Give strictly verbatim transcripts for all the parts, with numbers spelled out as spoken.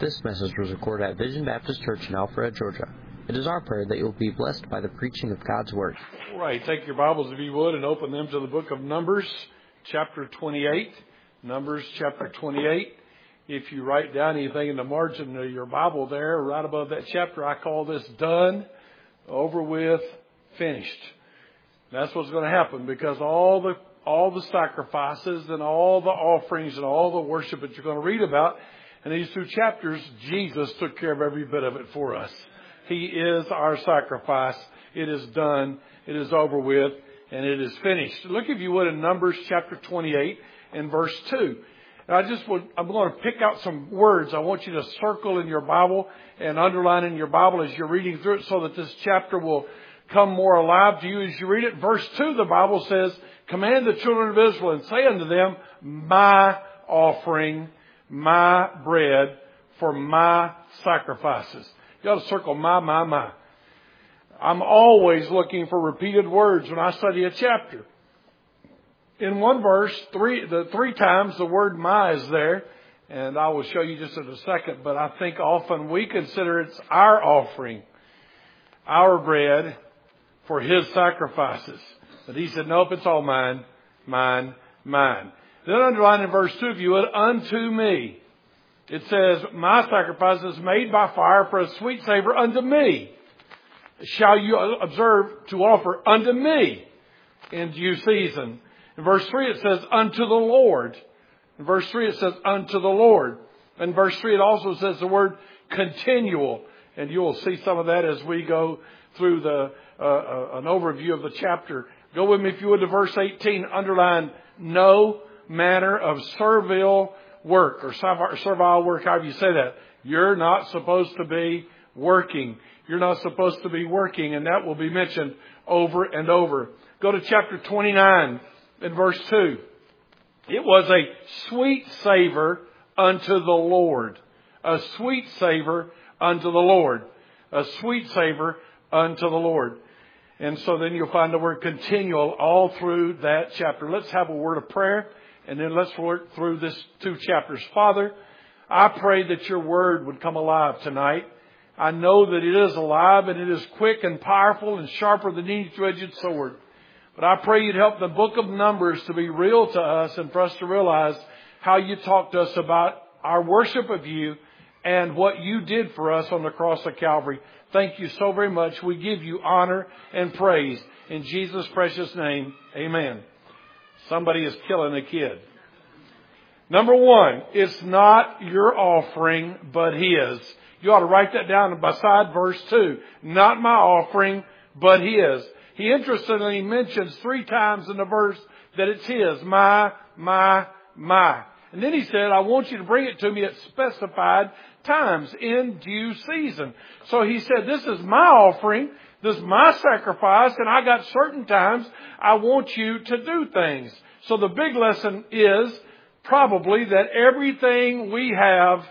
This message was recorded at Vision Baptist Church in Alpharetta, Georgia. It is our prayer that you will be blessed by the preaching of God's Word. All right, take your Bibles if you would and open them to the book of Numbers, chapter twenty-eight. Numbers, chapter twenty-eight. If you write down anything in the margin of your Bible there, right above that chapter, I call this done, over with, finished. That's what's going to happen because all the all the sacrifices and all the offerings and all the worship that you're going to read about in these two chapters, Jesus took care of every bit of it for us. He is our sacrifice. It is done. It is over with. And it is finished. Look, if you would, in Numbers chapter twenty-eight and verse two. And I just would, I'm going to pick out some words I want you to circle in your Bible and underline in your Bible as you're reading through it so that this chapter will come more alive to you as you read it. Verse two, the Bible says, "Command the children of Israel and say unto them, my offering, my bread for my sacrifices." You ought to circle my, my, my. I'm always looking for repeated words when I study a chapter. In one verse, three, the three times the word my is there, and I will show you just in a second, but I think often we consider it's our offering, our bread for His sacrifices. But He said, nope, it's all mine, mine, mine. Then underline in verse two, if you would, unto me. It says, my sacrifice is made by fire for a sweet savor unto me. Shall you observe to offer unto me in due season. In verse three it says, unto the Lord. In verse three it says, unto the Lord. In verse three it also says the word continual. And you will see some of that as we go through the uh, uh, an overview of the chapter. Go with me, if you would, to verse eighteen. Underline, no manner of servile work or servile work, however you say that. You're not supposed to be working. You're not supposed to be working, and that will be mentioned over and over. Go to chapter twenty-nine in verse two. It was a sweet savor unto the Lord. A sweet savor unto the Lord. A sweet savor unto the Lord. And so then you'll find the word continual all through that chapter. Let's have a word of prayer, and then let's work through this two chapters. Father, I pray that your word would come alive tonight. I know that it is alive and it is quick and powerful and sharper than any two-edged sword. But I pray you'd help the book of Numbers to be real to us and for us to realize how you talked to us about our worship of you and what you did for us on the cross of Calvary. Thank you so very much. We give you honor and praise. In Jesus' precious name, amen. Somebody is killing a kid. Number one, it's not your offering, but His. You ought to write that down beside verse two. Not my offering, but His. He interestingly mentions three times in the verse that it's His. My, my, my. And then He said, I want you to bring it to me at specified times in due season. So He said, this is my offering. This is my sacrifice. And I got certain times I want you to do things. So the big lesson is probably that everything we have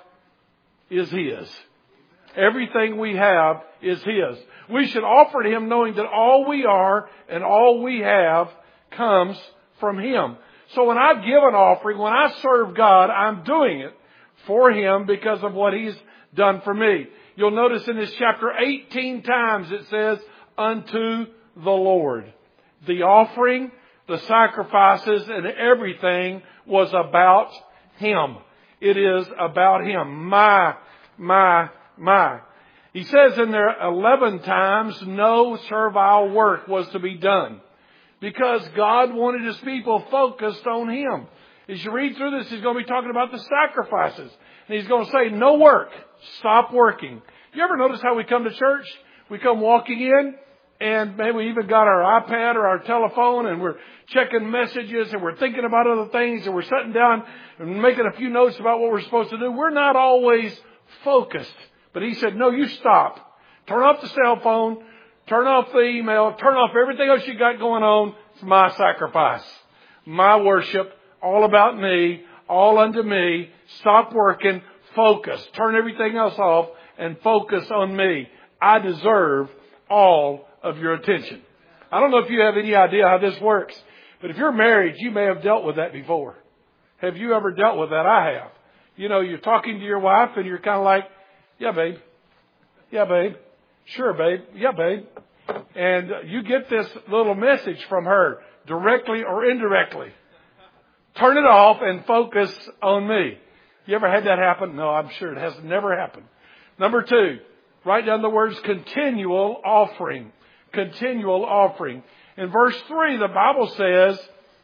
is His. Everything we have is His. We should offer to Him knowing that all we are and all we have comes from Him. So when I give an offering, when I serve God, I'm doing it for Him because of what He's done for me. You'll notice in this chapter eighteen times it says, unto the Lord. The offering, the sacrifices, and everything was about Him. It is about Him. My, my, my. He says in there eleven times no servile work was to be done because God wanted His people focused on Him. As you read through this, He's going to be talking about the sacrifices. And He's going to say, no work. Stop working. You ever notice how we come to church? We come walking in and maybe we even got our iPad or our telephone and we're checking messages and we're thinking about other things and we're sitting down and making a few notes about what we're supposed to do. We're not always focused. But He said, no, you stop. Turn off the cell phone. Turn off the email. Turn off everything else you got going on. It's my sacrifice. My worship. All about me. All unto me. Stop working. Focus. Turn everything else off and focus on me. I deserve all of your attention. I don't know if you have any idea how this works, but if you're married, you may have dealt with that before. Have you ever dealt with that? I have. You know, you're talking to your wife and you're kind of like, yeah, babe. Yeah, babe. Sure, babe. Yeah, babe. And you get this little message from her, directly or indirectly. Turn it off and focus on me. You ever had that happen? No, I'm sure it has never happened. Number two, write down the words continual offering. Continual offering. In verse three, the Bible says,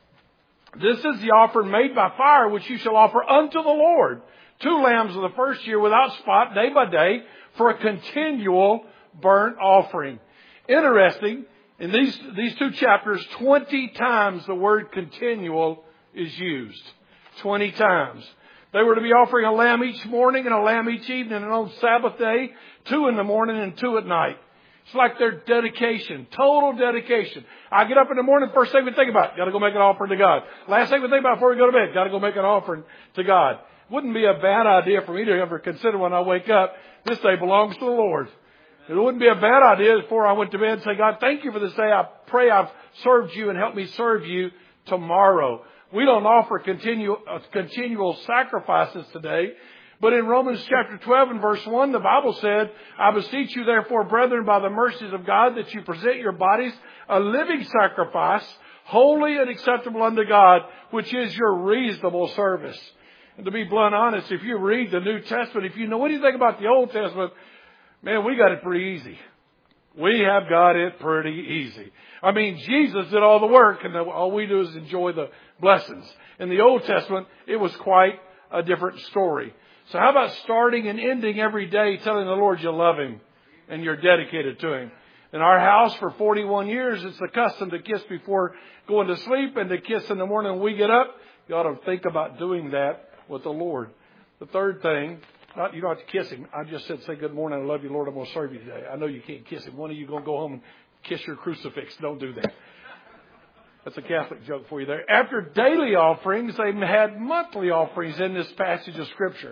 this is the offering made by fire, which you shall offer unto the Lord. Two lambs of the first year without spot, day by day, for a continual burnt offering. Interesting, in these, these two chapters, twenty times the word continual is used. twenty times. They were to be offering a lamb each morning and a lamb each evening, and on Sabbath day, two in the morning and two at night. It's like their dedication, total dedication. I get up in the morning, first thing we think about, got to go make an offering to God. Last thing we think about before we go to bed, got to go make an offering to God. Wouldn't be a bad idea for me to ever consider when I wake up, this day belongs to the Lord. It wouldn't be a bad idea before I went to bed and say, God, thank you for this day. I pray I've served you and help me serve you tomorrow. We don't offer continual, uh, continual sacrifices today. But in Romans chapter twelve and verse one, the Bible said, I beseech you therefore, brethren, by the mercies of God, that you present your bodies a living sacrifice, holy and acceptable unto God, which is your reasonable service. And to be blunt honest, if you read the New Testament, if you know anything about the Old Testament, man, we got it pretty easy. We have got it pretty easy. I mean, Jesus did all the work, and all we do is enjoy the blessings. In the Old Testament, it was quite a different story. So how about starting and ending every day telling the Lord you love Him and you're dedicated to Him? In our house for forty-one years, it's the custom to kiss before going to sleep and to kiss in the morning when we get up. You ought to think about doing that with the Lord. The third thing, not, you don't have to kiss Him. I just said, say, good morning, I love you, Lord, I'm going to serve you today. I know you can't kiss Him. One of you going to go home and kiss your crucifix. Don't do that. That's a Catholic joke for you there. After daily offerings, they had monthly offerings in this passage of Scripture.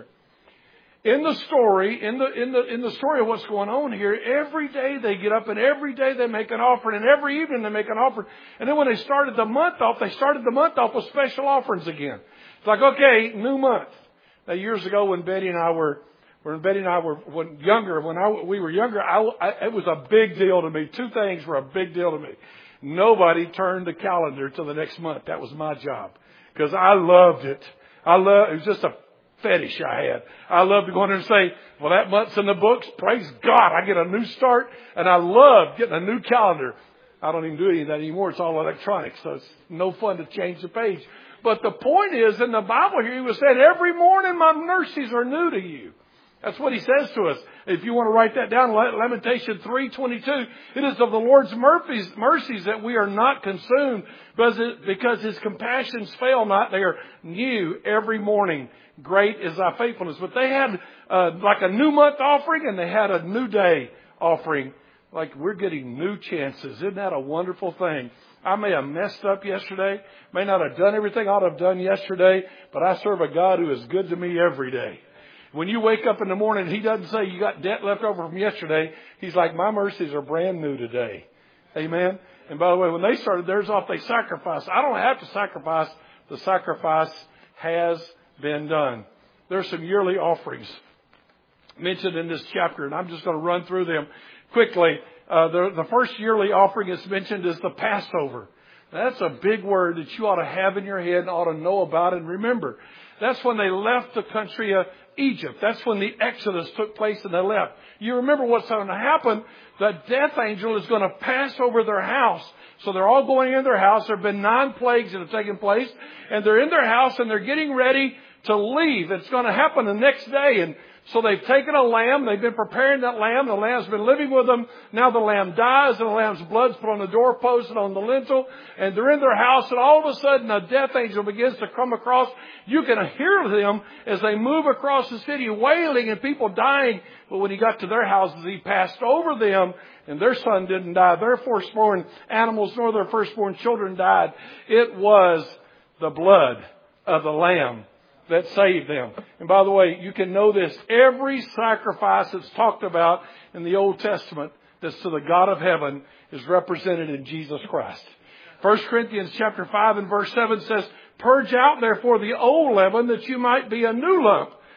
In the story, in the, in the, in the story of what's going on here, every day they get up and every day they make an offering and every evening they make an offering. And then when they started the month off, they started the month off with special offerings again. It's like, okay, new month. Now, years ago when Betty and I were, when Betty and I were when younger, when I, we were younger, I, I, it was a big deal to me. Two things were a big deal to me. Nobody turned the calendar to the next month. That was my job because I loved it. I love, it was just a fetish I had. I love to go in there and say, well, that month's in the books. Praise God. I get a new start. And I love getting a new calendar. I don't even do any of that anymore. It's all electronic. So it's no fun to change the page. But the point is, in the Bible here, He was saying, every morning my mercies are new to you. That's what He says to us. If you want to write that down, Lamentation three twenty-two, it is of the Lord's mercies, mercies that we are not consumed because His compassions fail not. They are new every morning. Great is thy faithfulness. But they had uh, like a new month offering and they had a new day offering. Like we're getting new chances. Isn't that a wonderful thing? I may have messed up yesterday, may not have done everything I ought to have done yesterday, but I serve a God who is good to me every day. When you wake up in the morning, He doesn't say you got debt left over from yesterday. He's like, my mercies are brand new today. Amen. And by the way, when they started theirs off, they sacrificed. I don't have to sacrifice. The sacrifice has been done. There's some yearly offerings mentioned in this chapter, and I'm just going to run through them quickly. Uh, the, the first yearly offering that's mentioned is the Passover. Now, that's a big word that you ought to have in your head and ought to know about and remember. That's when they left the country of Egypt. That's when the Exodus took place and they left. You remember what's going to happen? The death angel is going to pass over their house. So they're all going in their house. There have been nine plagues that have taken place. And they're in their house and they're getting ready to leave. It's going to happen the next day. And so they've taken a lamb. They've been preparing that lamb. The lamb's been living with them. Now the lamb dies and the lamb's blood's put on the doorpost and on the lintel. And they're in their house and all of a sudden a death angel begins to come across. You can hear them as they move across the city wailing and people dying. But when he got to their houses, he passed over them and their son didn't die. Their firstborn animals nor their firstborn children died. It was the blood of the lamb that saved them. And by the way, you can know this. Every sacrifice that's talked about in the Old Testament that's to the God of heaven is represented in Jesus Christ. First Corinthians chapter five and verse seven says, purge out therefore the old leaven that you might be a new lump,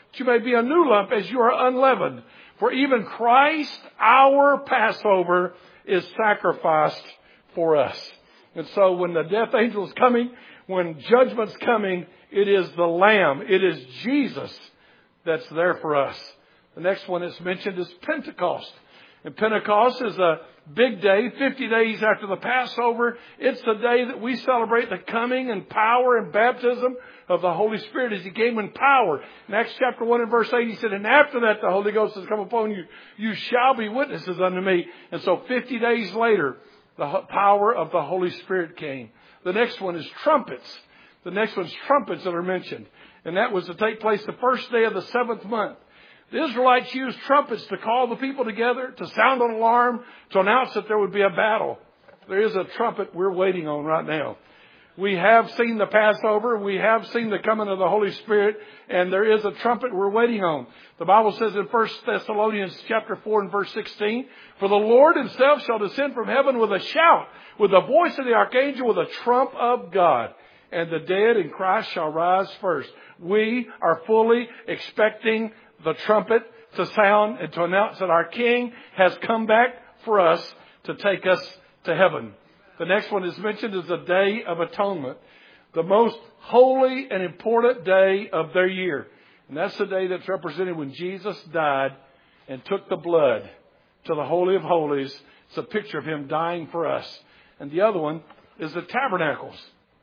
that you may be a new lump as you are unleavened. For even Christ, our Passover, is sacrificed for us. And so when the death angel is coming, when judgment's coming, it is the Lamb. It is Jesus that's there for us. The next one that's mentioned is Pentecost. And Pentecost is a big day, fifty days after the Passover. It's the day that we celebrate the coming and power and baptism of the Holy Spirit as He came in power. In Acts chapter one and verse eight, He said, and after that the Holy Ghost has come upon you. You shall be witnesses unto me. And so fifty days later, the power of the Holy Spirit came. The next one is trumpets. The next one's trumpets that are mentioned. And that was to take place the first day of the seventh month. The Israelites used trumpets to call the people together, to sound an alarm, to announce that there would be a battle. There is a trumpet we're waiting on right now. We have seen the Passover. We have seen the coming of the Holy Spirit. And there is a trumpet we're waiting on. The Bible says in First Thessalonians chapter four and verse sixteen, for the Lord Himself shall descend from heaven with a shout, with the voice of the archangel, with a trump of God. And the dead in Christ shall rise first. We are fully expecting the trumpet to sound and to announce that our King has come back for us to take us to heaven. The next one is mentioned as the Day of Atonement, the most holy and important day of their year. And that's the day that's represented when Jesus died and took the blood to the Holy of Holies. It's a picture of Him dying for us. And the other one is the Tabernacles.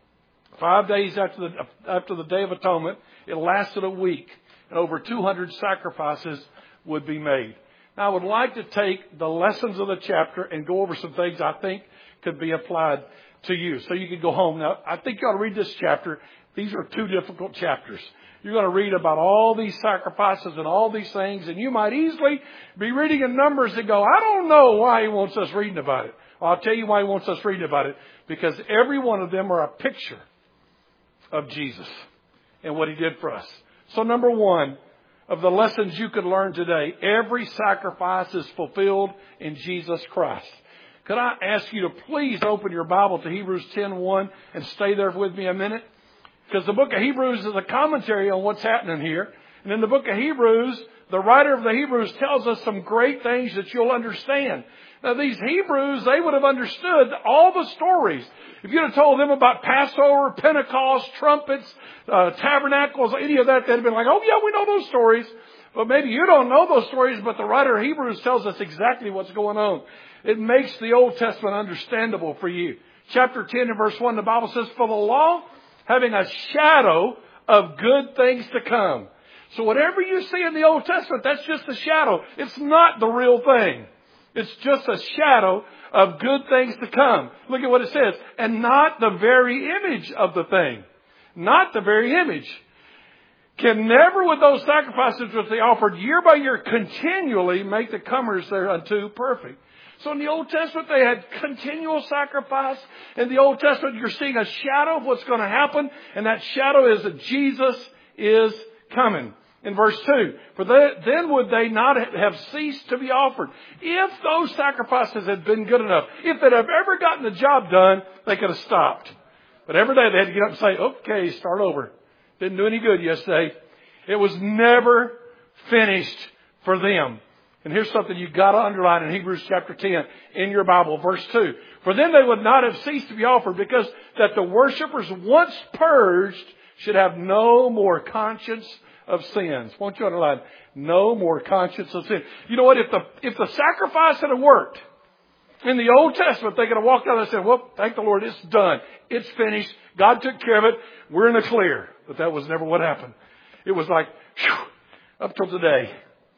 Five days after the, after the Day of Atonement, it lasted a week. And over two hundred sacrifices would be made. Now, I would like to take the lessons of the chapter and go over some things I think could be applied to you. So you can go home. Now, I think you ought to read this chapter. These are two difficult chapters. You're going to read about all these sacrifices and all these things. And you might easily be reading in Numbers and go, I don't know why He wants us reading about it. Well, I'll tell you why He wants us reading about it. Because every one of them are a picture of Jesus and what He did for us. So number one of the lessons you could learn today, every sacrifice is fulfilled in Jesus Christ. Could I ask you to please open your Bible to Hebrews ten one and stay there with me a minute? Because the book of Hebrews is a commentary on what's happening here. And in the book of Hebrews, the writer of the Hebrews tells us some great things that you'll understand. Now, these Hebrews, they would have understood all the stories. If you'd have told them about Passover, Pentecost, trumpets, uh, tabernacles, any of that, they'd have been like, oh, yeah, we know those stories. But maybe you don't know those stories, but the writer of Hebrews tells us exactly what's going on. It makes the Old Testament understandable for you. Chapter ten and verse one, the Bible says, for the law, having a shadow of good things to come. So whatever you see in the Old Testament, that's just a shadow. It's not the real thing. It's just a shadow of good things to come. Look at what it says. And not the very image of the thing. Not the very image. Can never with those sacrifices which they offered year by year continually make the comers thereunto perfect. So in the Old Testament they had continual sacrifice. In the Old Testament you're seeing a shadow of what's going to happen. And that shadow is that Jesus is coming. In verse two, for they, then would they not have ceased to be offered. If those sacrifices had been good enough, if they'd have ever gotten the job done, they could have stopped. But every day they had to get up and say, okay, start over. Didn't do any good yesterday. It was never finished for them. And here's something you've got to underline in Hebrews chapter ten in your Bible, verse two. For then they would not have ceased to be offered, because that the worshipers once purged should have no more conscience of sins. Won't you underline? No more conscience of sin. You know what? If the if the sacrifice had worked in the Old Testament, they could have walked out and said, well, thank the Lord, it's done. It's finished. God took care of it. We're in the clear. But that was never what happened. It was like, whew, up till today.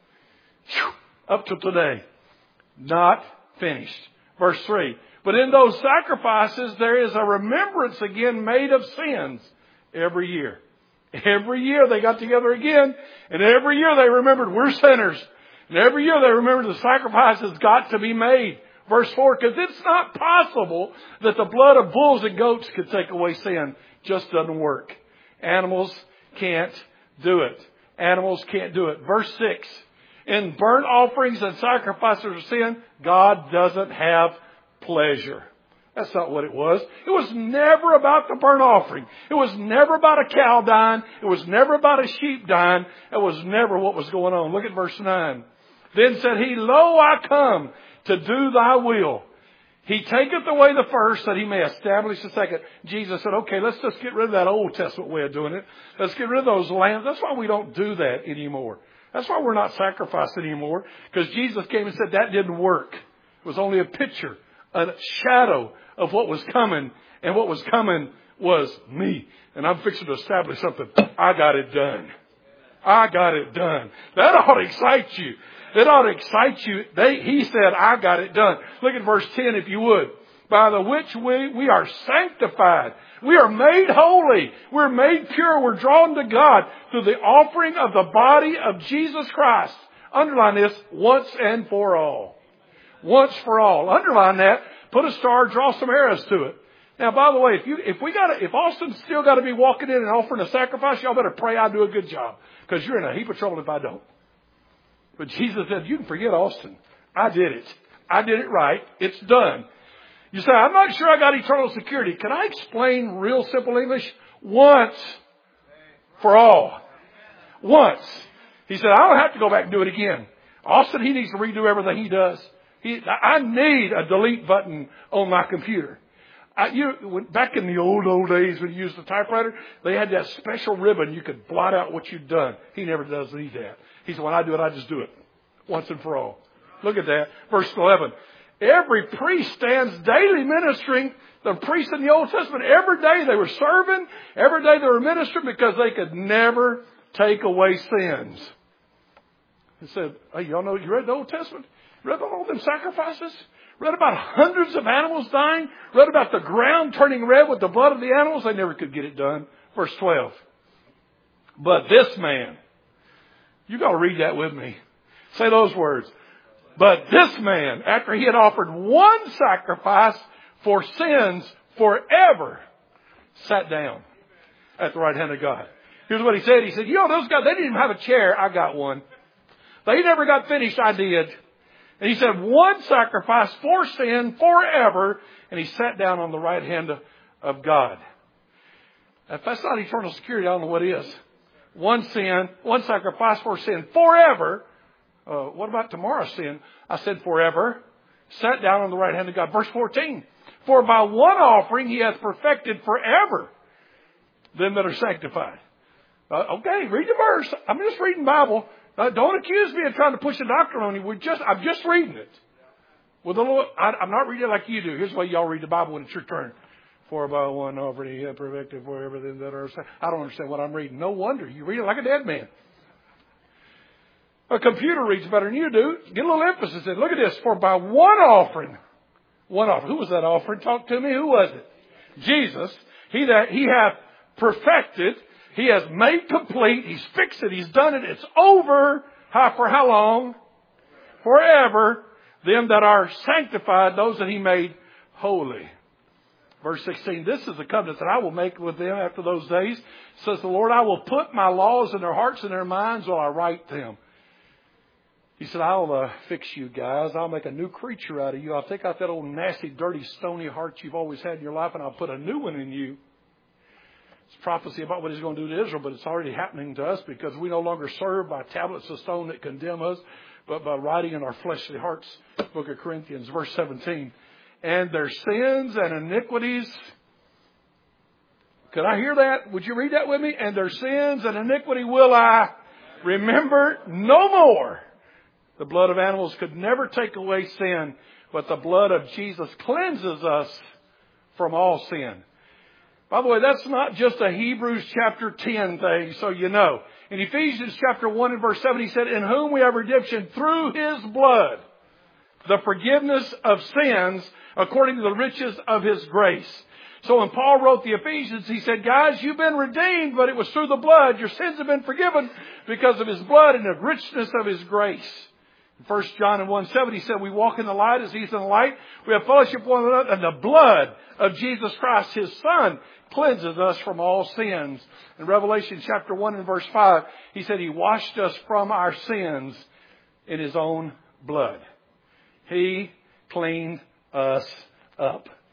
Whew, up till today. Not finished. Verse three. But in those sacrifices, there is a remembrance again made of sins every year. Every year they got together again, and every year they remembered we're sinners. And every year they remembered the sacrifice has got to be made. Verse four, because it's not possible that the blood of bulls and goats could take away sin. Just doesn't work. Animals can't do it. Animals can't do it. Verse six, in burnt offerings and sacrifices of sin, God doesn't have pleasure. That's not what it was. It was never about the burnt offering. It was never about a cow dying. It was never about a sheep dying. It was never what was going on. Look at verse nine. Then said he, Lo, I come to do thy will. He taketh away the first that he may establish the second. Jesus said, okay, let's just get rid of that Old Testament way of doing it. Let's get rid of those lambs. That's why we don't do that anymore. That's why we're not sacrificing anymore. Because Jesus came and said that didn't work. It was only a picture, a shadow of what was coming. And what was coming was me. And I'm fixing to establish something. I got it done. I got it done. That ought to excite you. It ought to excite you. They, he said, I got it done. Look at verse ten if you would. By the which we, we are sanctified. We are made holy. We're made pure. We're drawn to God through the offering of the body of Jesus Christ. Underline this, once and for all. Once for all. Underline that. Put a star, draw some arrows to it. Now, by the way, if you, if we got if Austin's still got to be walking in and offering a sacrifice, y'all better pray I do a good job. Because you're in a heap of trouble if I don't. But Jesus said, you can forget Austin. I did it. I did it right. It's done. You say, I'm not sure I got eternal security. Can I explain real simple English? Once for all. Once. He said, I don't have to go back and do it again. Austin, he needs to redo everything he does. He, I need a delete button on my computer. I, you, when, back in the old, old days when you used the typewriter, they had that special ribbon. You could blot out what you'd done. He never does need that. He said, when I do it, I just do it once and for all. Look at that. Verse eleven. Every priest stands daily ministering. The priests in the Old Testament, every day they were serving. Every day they were ministering because they could never take away sins. He said, hey, y'all know, you read the Old Testament? Read about all them sacrifices? Read about hundreds of animals dying? Read about the ground turning red with the blood of the animals? They never could get it done. Verse twelve. But this man, you got to read that with me. Say those words. But this man, after he had offered one sacrifice for sins forever, sat down at the right hand of God. Here's what he said. He said, you know, those guys, they didn't even have a chair. I got one. They never got finished. I did. And he said, one sacrifice for sin forever. And he sat down on the right hand of, of God. If that's not eternal security, I don't know what is. One sin, one sacrifice for sin forever. Uh, what about tomorrow's sin? I said forever. Sat down on the right hand of God. Verse fourteen. For by one offering he hath perfected forever them that are sanctified. Uh, okay, read the verse. I'm just reading Bible. Uh, don't accuse me of trying to push a doctrine on you. We're just, I'm just reading it. With a little, I, I'm not reading it like you do. Here's the way y'all read the Bible when it's your turn. For by one offering he hath perfected forever them that are sanctified. I don't understand what I'm reading. No wonder. You read it like a dead man. A computer reads better than you do. Get a little emphasis in. Look at this. For by one offering, one offering. Who was that offering? Talk to me. Who was it? Jesus. He that he hath perfected. He has made complete. He's fixed it. He's done it. It's over. How, for how long? Forever. Them that are sanctified, those that he made holy. Verse sixteen, this is the covenant that I will make with them after those days. Says the Lord, I will put my laws in their hearts and their minds while I write them. He said, I'll uh, fix you guys. I'll make a new creature out of you. I'll take out that old nasty, dirty, stony heart you've always had in your life, and I'll put a new one in you. It's prophecy about what he's going to do to Israel, but it's already happening to us because we no longer serve by tablets of stone that condemn us, but by writing in our fleshly hearts. Book of Corinthians, verse seventeen. And their sins and iniquities. Could I hear that? Would you read that with me? And their sins and iniquity will I remember no more. The blood of animals could never take away sin, but the blood of Jesus cleanses us from all sin. By the way, that's not just a Hebrews chapter ten thing, so you know. In Ephesians chapter one and verse seven, he said, in whom we have redemption through his blood, the forgiveness of sins according to the riches of his grace. So when Paul wrote the Ephesians, he said, guys, you've been redeemed, but it was through the blood. Your sins have been forgiven because of his blood and the richness of his grace. In First John one seven, he said, we walk in the light as he's in the light. We have fellowship with one another, and the blood of Jesus Christ, his Son, cleanses us from all sins. In Revelation chapter one and verse five, he said he washed us from our sins in his own blood. He cleaned us up.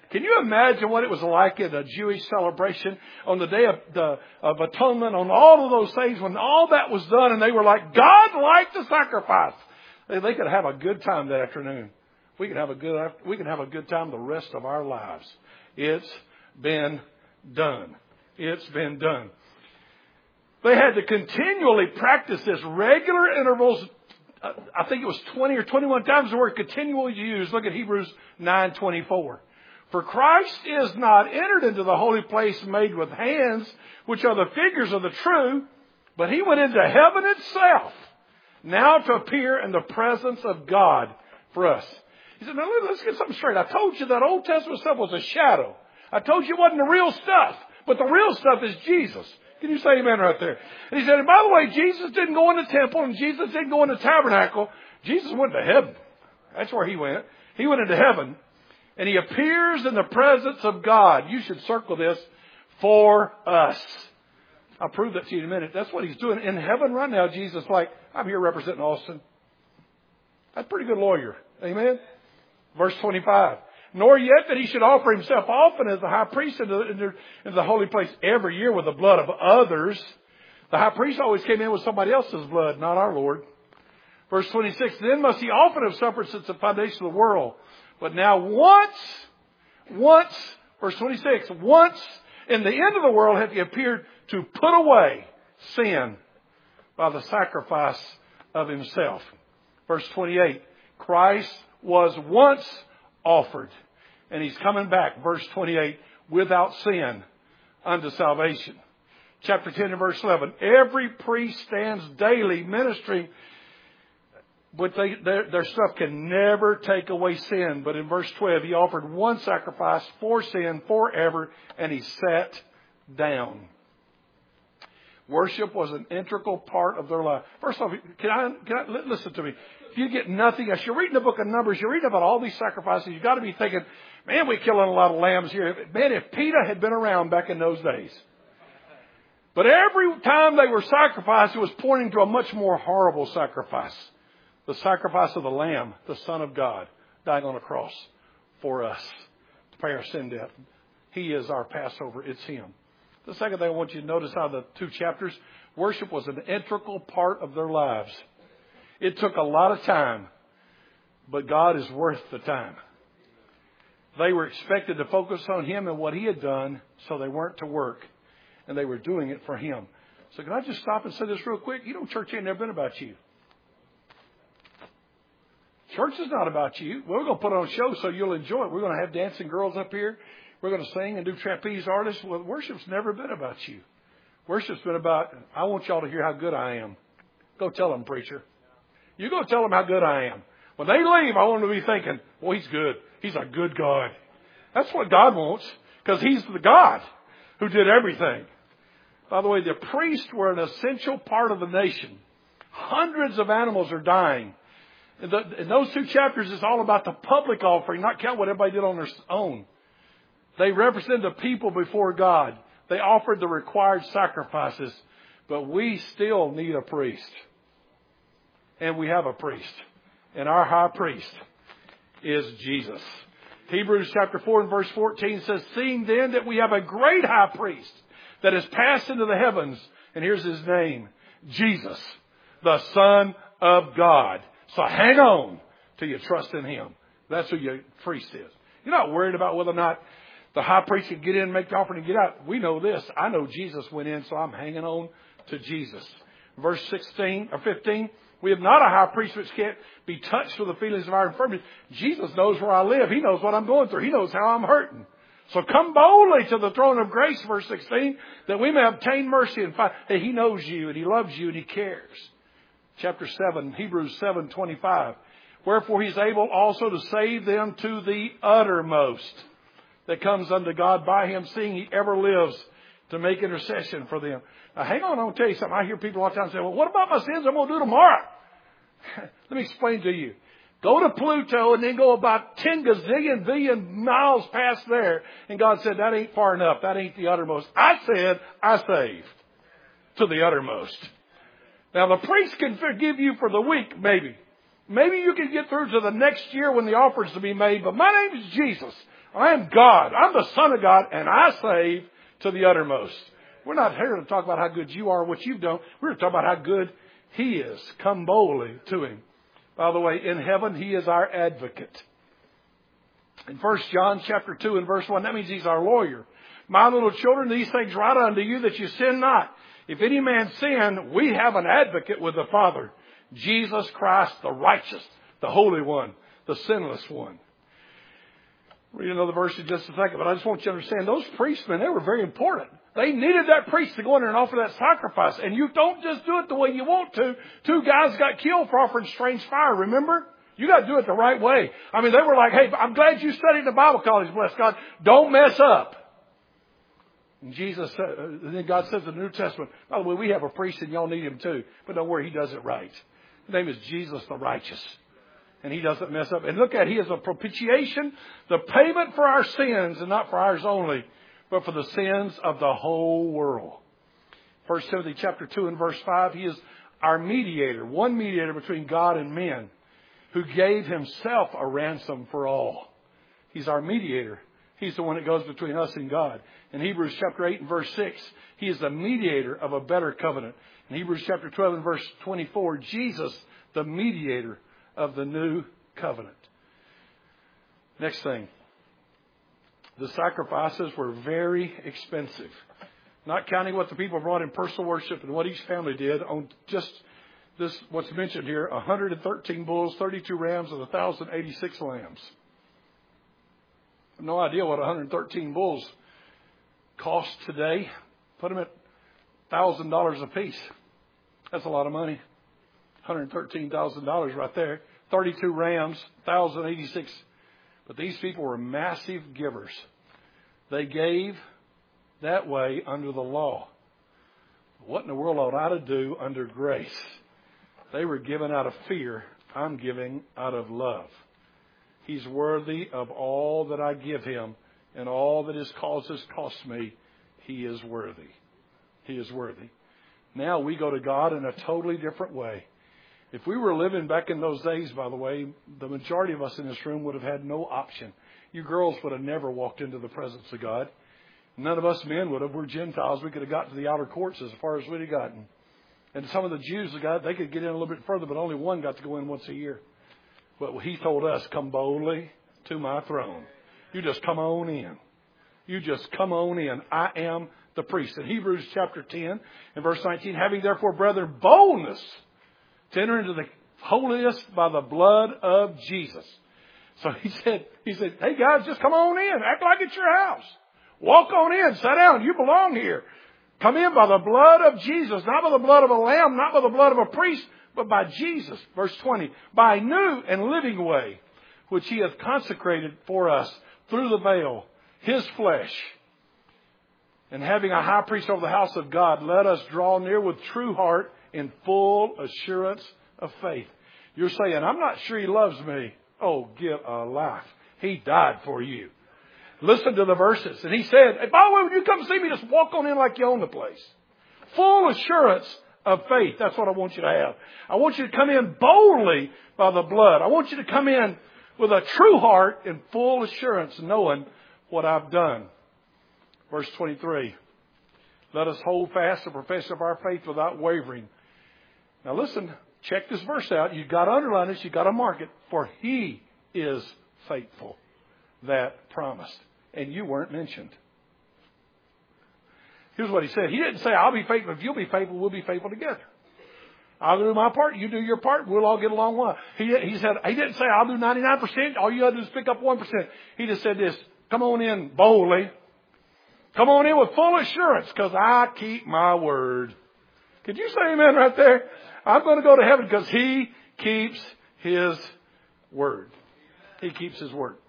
Can you imagine what it was like in a Jewish celebration on the Day of, the, of Atonement, on all of those things, when all that was done and they were like, God liked the sacrifice. They, they could have a good time that afternoon. We can have a good, we can have a good time the rest of our lives. It's been done. It's been done. They had to continually practice this, regular intervals. I think it was twenty or twenty-one times the word continually used. Look at Hebrews nine twenty-four. For Christ is not entered into the holy place made with hands, which are the figures of the true, but he went into heaven itself, now to appear in the presence of God for us. He said, now let's get something straight. I told you that Old Testament stuff was a shadow. I told you it wasn't the real stuff, but the real stuff is Jesus. Can you say amen right there? And he said, and by the way, Jesus didn't go in the temple and Jesus didn't go in the tabernacle. Jesus went to heaven. That's where he went. He went into heaven and he appears in the presence of God. You should circle this, for us. I'll prove that to you in a minute. That's what he's doing in heaven right now. Jesus is like, I'm here representing Austin. That's a pretty good lawyer. Amen. Verse twenty-five. Nor yet that he should offer himself often as the high priest into the, into the holy place every year with the blood of others. The high priest always came in with somebody else's blood, not our Lord. Verse twenty-six, then must he often have suffered since the foundation of the world. But now once, once, verse twenty-six, once in the end of the world hath he appeared to put away sin by the sacrifice of himself. Verse twenty-eight, Christ was once offered, and he's coming back, verse twenty-eight, without sin unto salvation. Chapter ten and verse eleven, every priest stands daily ministering, but they, their, their stuff can never take away sin. But in verse twelve, he offered one sacrifice for sin forever, and he sat down. Worship was an integral part of their life. First off, can I, can I listen to me? If you get nothing else, you're reading the book of Numbers, you're reading about all these sacrifices, you've got to be thinking, man, we're killing a lot of lambs here. Man, if PETA had been around back in those days. But every time they were sacrificed, it was pointing to a much more horrible sacrifice. The sacrifice of the Lamb, the Son of God, dying on a cross for us to pay our sin debt. He is our Passover. It's Him. The second thing I want you to notice out of the two chapters, worship was an integral part of their lives. It took a lot of time, but God is worth the time. They were expected to focus on Him and what He had done, so they weren't to work, and they were doing it for Him. So can I just stop and say this real quick? You know, church ain't never been about you. Church is not about you. We're going to put on a show so you'll enjoy it. We're going to have dancing girls up here. We're going to sing and do trapeze artists. Well, worship's never been about you. Worship's been about, I want y'all to hear how good I am. Go tell them, preacher. You go tell them how good I am. When they leave, I want them to be thinking, well, He's good. He's a good God. That's what God wants, because He's the God who did everything. By the way, the priests were an essential part of the nation. Hundreds of animals are dying. In, the, in those two chapters, it's all about the public offering, not count what everybody did on their own. They represented the people before God. They offered the required sacrifices. But we still need a priest. And we have a priest. And our high priest is Jesus. Hebrews chapter four and verse fourteen says, seeing then that we have a great high priest that has passed into the heavens. And here's His name, Jesus, the Son of God. So hang on till you trust in Him. That's who your priest is. You're not worried about whether or not the high priest can get in, make the offering, and get out. We know this. I know Jesus went in, so I'm hanging on to Jesus. Verse sixteen or fifteen, we have not a high priest which can't be touched with the feelings of our infirmity. Jesus knows where I live. He knows what I'm going through. He knows how I'm hurting. So come boldly to the throne of grace, verse sixteen, that we may obtain mercy and find. Hey, He knows you and He loves you and He cares. Chapter seven, Hebrews seven twenty-five. Wherefore He's able also to save them to the uttermost that comes unto God by Him, seeing He ever lives to make intercession for them. Now, hang on, I'll tell you something. I hear people all the time say, well, what about my sins I'm going to do tomorrow? Let me explain to you. Go to Pluto and then go about ten gazillion billion miles past there. And God said, that ain't far enough. That ain't the uttermost. I said, I saved to the uttermost. Now, the priest can forgive you for the week, maybe. Maybe you can get through to the next year when the offering's to be made. But my name is Jesus. I am God. I'm the Son of God, and I save to the uttermost. We're not here to talk about how good you are, what you've done. We're going to talk about how good He is. Come boldly to Him. By the way, in heaven, He is our advocate. In First John chapter two and verse one, that means He's our lawyer. My little children, these things write unto you that you sin not. If any man sin, we have an advocate with the Father, Jesus Christ, the righteous, the Holy One, the sinless one. Read another verse in just a second, but I just want you to understand, those priests, man, they were very important. They needed that priest to go in there and offer that sacrifice. And you don't just do it the way you want to. Two guys got killed for offering strange fire, remember? You got to do it the right way. I mean, they were like, hey, I'm glad you studied the Bible college, bless God. Don't mess up. And Jesus said, and then God says in the New Testament, by the way, we have a priest and y'all need him too. But don't worry, he does it right. His name is Jesus the righteous. And he doesn't mess up. And look at, he is a propitiation, the payment for our sins, and not for ours only, but for the sins of the whole world. First Timothy chapter two and verse five, he is our mediator, one mediator between God and men, who gave himself a ransom for all. He's our mediator. He's the one that goes between us and God. In Hebrews chapter eight and verse six, he is the mediator of a better covenant. In Hebrews chapter twelve and verse twenty-four, Jesus, the mediator of the new covenant. Next thing. The sacrifices were very expensive. Not counting what the people brought in personal worship and what each family did on just this, what's mentioned here, one hundred thirteen bulls, thirty-two rams, and one thousand eighty-six lambs. No idea what one hundred thirteen bulls cost today. Put them at one thousand dollars a piece. That's a lot of money. one hundred thirteen thousand dollars right there. thirty-two rams, one thousand eighty-six. But these people were massive givers. They gave that way under the law. What in the world ought I to do under grace? They were given out of fear. I'm giving out of love. He's worthy of all that I give him, and all that his causes cost me. He is worthy. He is worthy. Now we go to God in a totally different way. If we were living back in those days, by the way, the majority of us in this room would have had no option. You girls would have never walked into the presence of God. None of us men would have. We're Gentiles. We could have gotten to the outer courts as far as we'd have gotten. And some of the Jews, they could get in a little bit further, but only one got to go in once a year. But he told us, come boldly to my throne. You just come on in. You just come on in. I am the priest. In Hebrews chapter ten and verse nineteen, having therefore, brethren, boldness to enter into the holiest by the blood of Jesus. So he said, he said, hey guys, just come on in. Act like it's your house. Walk on in. Sit down. You belong here. Come in by the blood of Jesus, not by the blood of a lamb, not by the blood of a priest, but by Jesus. Verse twenty, by a new and living way, which he hath consecrated for us through the veil, his flesh. And having a high priest over the house of God, let us draw near with true heart in full assurance of faith. You're saying, I'm not sure he loves me. Oh, get a life. He died for you. Listen to the verses. And he said, hey, by the way, when you come see me, just walk on in like you own the place. Full assurance of faith. That's what I want you to have. I want you to come in boldly by the blood. I want you to come in with a true heart and full assurance, knowing what I've done. Verse twenty-three. Let us hold fast the profession of our faith without wavering. Now listen, check this verse out. You've got to underline this. You've got to mark it. For he is faithful that promised. And you weren't mentioned. Here's what he said. He didn't say, I'll be faithful. If you'll be faithful, we'll be faithful together. I'll do my part. You do your part. We'll all get along well. He, he said, he didn't say, I'll do ninety-nine percent. All you got to do is pick up one percent. He just said this, come on in boldly. Come on in with full assurance, because I keep my word. Could you say amen right there? I'm going to go to heaven because he keeps his word. He keeps his word.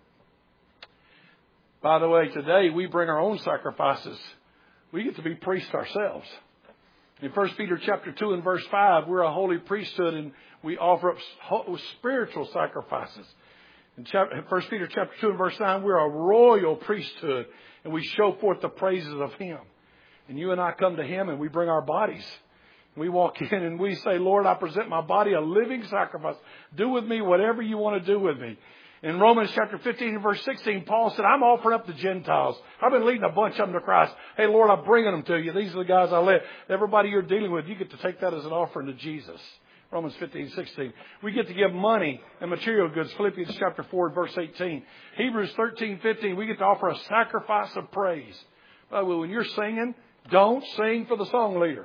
By the way, today we bring our own sacrifices. We get to be priests ourselves. In First Peter chapter two and verse five, we're a holy priesthood and we offer up spiritual sacrifices. In First Peter chapter two and verse nine, we're a royal priesthood and we show forth the praises of him. And you and I come to him and we bring our bodies. We walk in and we say, Lord, I present my body a living sacrifice. Do with me whatever you want to do with me. In Romans chapter fifteen and verse sixteen, Paul said, I'm offering up the Gentiles. I've been leading a bunch of them to Christ. Hey, Lord, I'm bringing them to you. These are the guys I led. Everybody you're dealing with, you get to take that as an offering to Jesus. Romans fifteen, sixteen. We get to give money and material goods. Philippians chapter four and verse eighteen. Hebrews thirteen, fifteen. We get to offer a sacrifice of praise. By the way, when you're singing, don't sing for the song leader.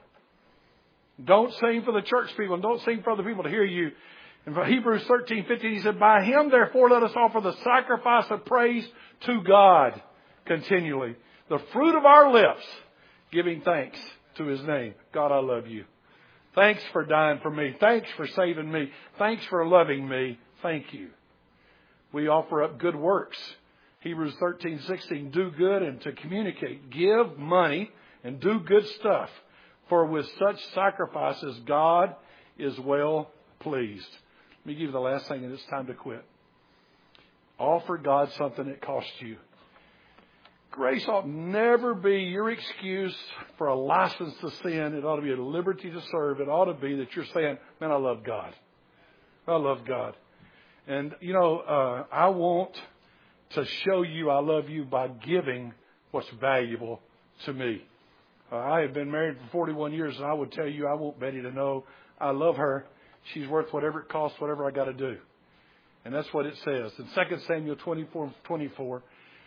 Don't sing for the church people. And don't sing for other people to hear you. In Hebrews thirteen, fifteen, he said, by him, therefore, let us offer the sacrifice of praise to God continually. The fruit of our lips, giving thanks to his name. God, I love you. Thanks for dying for me. Thanks for saving me. Thanks for loving me. Thank you. We offer up good works. Hebrews thirteen, sixteen, do good and to communicate. Give money and do good stuff. For with such sacrifices, God is well pleased. Let me give you the last thing, and it's time to quit. Offer God something that costs you. Grace ought never be your excuse for a license to sin. It ought to be a liberty to serve. It ought to be that you're saying, man, I love God. I love God. And, you know, uh, I want to show you I love you by giving what's valuable to me. Uh, I have been married for forty-one years, and I would tell you I want Betty to know I love her. She's worth whatever it costs, whatever I got to do. And that's what it says. In Second Samuel twenty-four, twenty-four,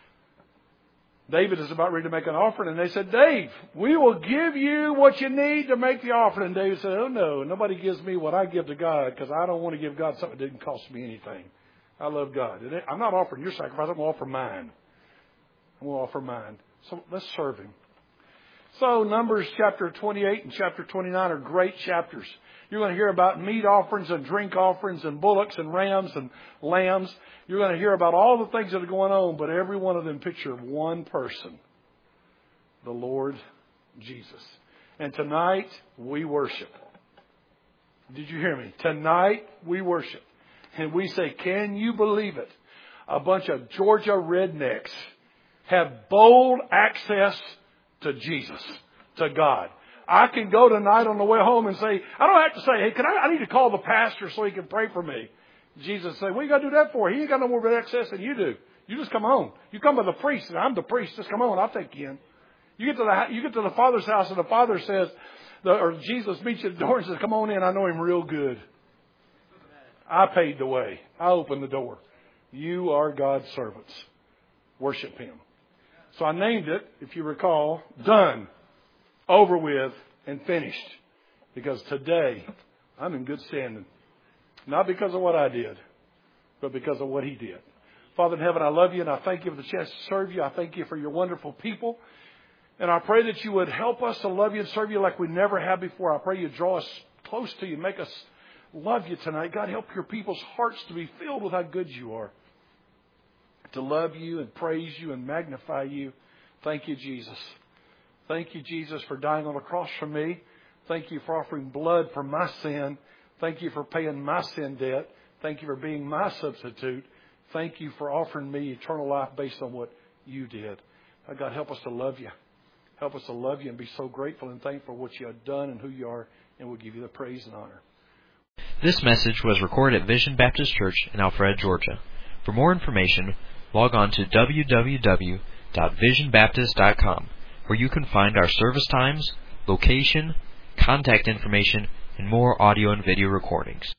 David is about ready to make an offering, and they said, Dave, we will give you what you need to make the offering. And David said, oh, no, nobody gives me what I give to God because I don't want to give God something that didn't cost me anything. I love God. I'm not offering your sacrifice. I'm going to offer mine. I'm going to offer mine. So let's serve him. So Numbers chapter twenty-eight and chapter twenty-nine are great chapters. You're going to hear about meat offerings and drink offerings and bullocks and rams and lambs. You're going to hear about all the things that are going on, but every one of them picture one person, the Lord Jesus. And tonight we worship. Did you hear me? Tonight we worship. And we say, can you believe it? A bunch of Georgia rednecks have bold access to Jesus, to God. I can go tonight on the way home and say, I don't have to say, hey, can I, I need to call the pastor so he can pray for me. Jesus said, what are you going to do that for? He ain't got no more access than you do. You just come on. You come by the priest, and I'm the priest. Just come on. I'll take you in. You get to the, you get to the Father's house, and the Father says, the, or Jesus meets you at the door and says, come on in. I know him real good. I paid the way. I opened the door. You are God's servants. Worship him. So I named it, if you recall, Done, Over With, and Finished. Because today, I'm in good standing. Not because of what I did, but because of what he did. Father in heaven, I love you, and I thank you for the chance to serve you. I thank you for your wonderful people. And I pray that you would help us to love you and serve you like we never have before. I pray you draw us close to you, make us love you tonight. God, help your people's hearts to be filled with how good you are. To love you and praise you and magnify you. Thank you, Jesus. Thank you, Jesus, for dying on the cross for me. Thank you for offering blood for my sin. Thank you for paying my sin debt. Thank you for being my substitute. Thank you for offering me eternal life based on what you did. Oh, God, help us to love you. Help us to love you and be so grateful and thankful for what you have done and who you are, and we'll give you the praise and honor. This message was recorded at Vision Baptist Church in Alpharetta, Georgia. For more information, log on to w w w dot vision baptist dot com, where you can find our service times, location, contact information, and more audio and video recordings.